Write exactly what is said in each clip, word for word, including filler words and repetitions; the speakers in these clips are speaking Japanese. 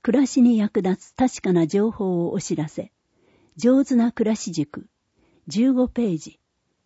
暮らしに役立つ確かな情報をお知らせ。上手な暮らし塾。じゅうごページ。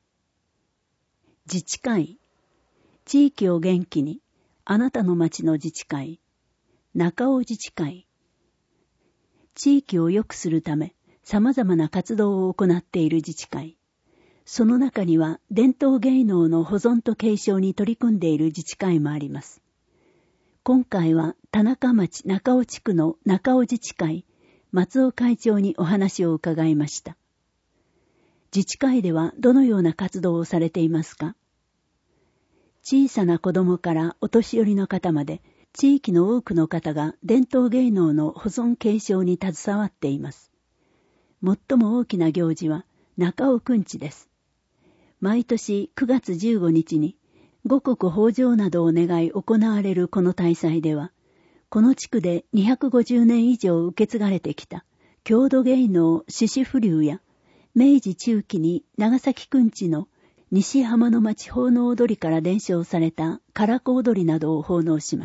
自治会。地域を元気に。あなたの町の自治会。中尾自治会。地域を良くするため、様々な活動を行っている自治会。その中には、伝統芸能の保存と継承に取り組んでいる自治会もあります。今回は、田中町中尾地区の中尾自治会、松尾会長にお話を伺いました。自治会ではどのような活動をされていますか？小さな子供からお年寄りの方まで、地域の多くの方が伝統芸能の保存継承に携わっています。最も大きな行事は中尾くんちです。毎年くがつじゅうごにちに五穀豊穣などを願い行われるこの大祭では、この地区でにひゃくごじゅうねん以上受け継がれてきた郷土芸能獅子風流や、明治中期に長崎くんちの西浜の町奉納踊りから伝承された唐子踊りなどを奉納します。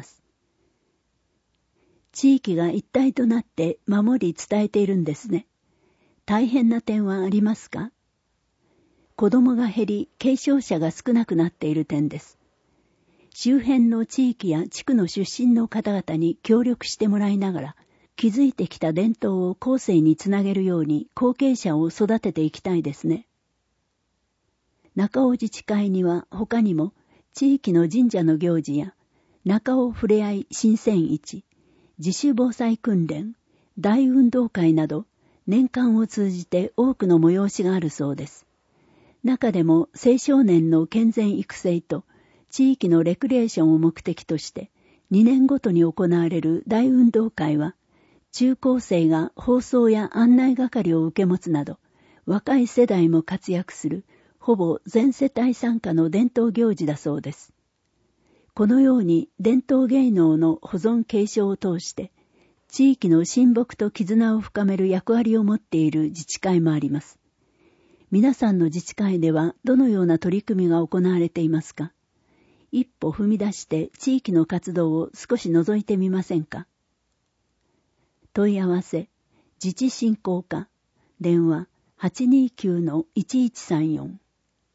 地域が一体となって守り伝えているんですね。大変な点はありますか？子供が減り、継承者が少なくなっている点です。周辺の地域や地区の出身の方々に協力してもらいながら、築いてきた伝統を後世につなげるように後継者を育てていきたいですね。中尾自治会には他にも地域の神社の行事や中尾ふれあい新鮮市、自主防災訓練、大運動会など年間を通じて多くの催しがあるそうです。中でも青少年の健全育成と地域のレクリエーションを目的としてにねんごとに行われる大運動会は、中高生が放送や案内係を受け持つなど若い世代も活躍するほぼ全世帯参加の伝統行事だそうです。このように伝統芸能の保存継承を通して地域の親睦と絆を深める役割を持っている自治会もあります。皆さんの自治会ではどのような取り組みが行われていますか？一歩踏み出して地域の活動を少し覗いてみませんか？問い合わせ、自治振興課、電話 はちにきゅうのいちいちさんよん。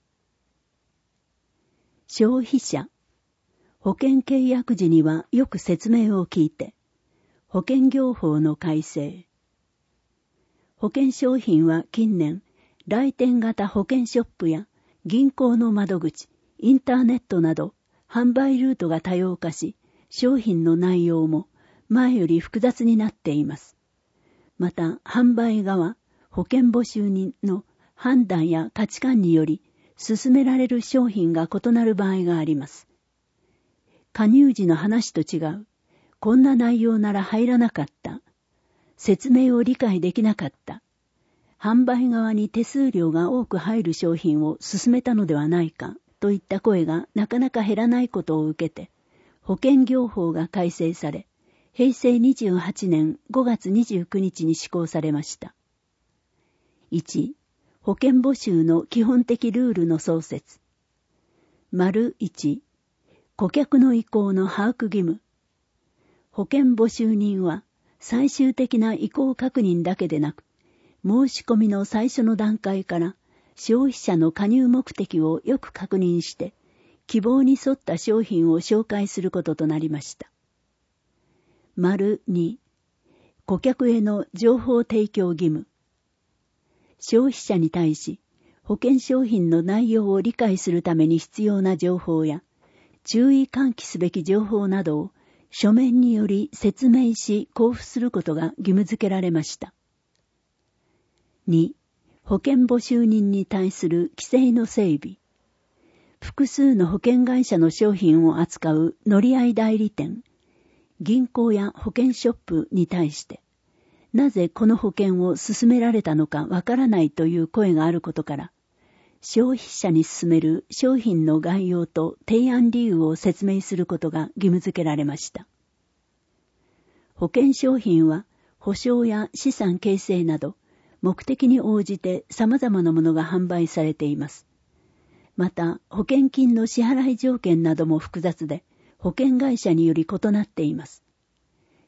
消費者、保険契約時にはよく説明を聞いて、保険業法の改正。保険商品は近年、来店型保険ショップや銀行の窓口、インターネットなど販売ルートが多様化し、商品の内容も前より複雑になっています。また、販売側、保険募集人の判断や価値観により、勧められる商品が異なる場合があります。加入時の話と違う。こんな内容なら入らなかった。説明を理解できなかった。販売側に手数料が多く入る商品を勧めたのではないかといった声がなかなか減らないことを受けて、保険業法が改正され、へいせいにじゅうはちねんごがつにじゅうくにちに施行されました。いち. 保険募集の基本的ルールの創設。丸いち. 顧客の意向の把握義務。保険募集人は最終的な意向確認だけでなく、申し込みの最初の段階から消費者の加入目的をよく確認して、希望に沿った商品を紹介することとなりました。丸に. 顧客への情報提供義務。消費者に対し、保険商品の内容を理解するために必要な情報や、注意喚起すべき情報などを書面により説明し交付することが義務付けられました。に. 保険募集人に対する規制の整備。複数の保険会社の商品を扱う乗り合い代理店、銀行や保険ショップに対して、なぜこの保険を勧められたのかわからないという声があることから、消費者に勧める商品の概要と提案理由を説明することが義務付けられました。保険商品は保証や資産形成など目的に応じて様々なものが販売されています。また保険金の支払い条件なども複雑で保険会社により異なっています。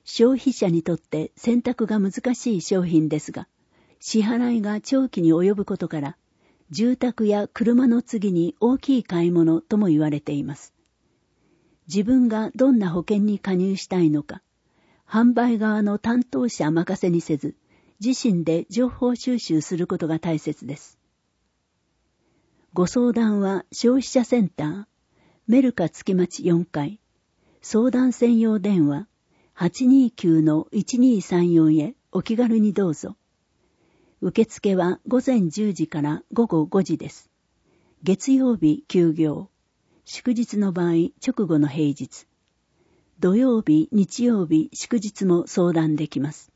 消費者にとって選択が難しい商品ですが、支払いが長期に及ぶことから、住宅や車の次に大きい買い物とも言われています。自分がどんな保険に加入したいのか、販売側の担当者任せにせず、自身で情報収集することが大切です。ご相談は消費者センター、メルカ月町よんかい、相談専用電話 はちにーきゅうのいちにーさんよん へお気軽にどうぞ。受付は午前じゅうじから午後ごじです。月曜日休業。祝日の場合直後の平日。土曜日、日曜日、祝日も相談できます。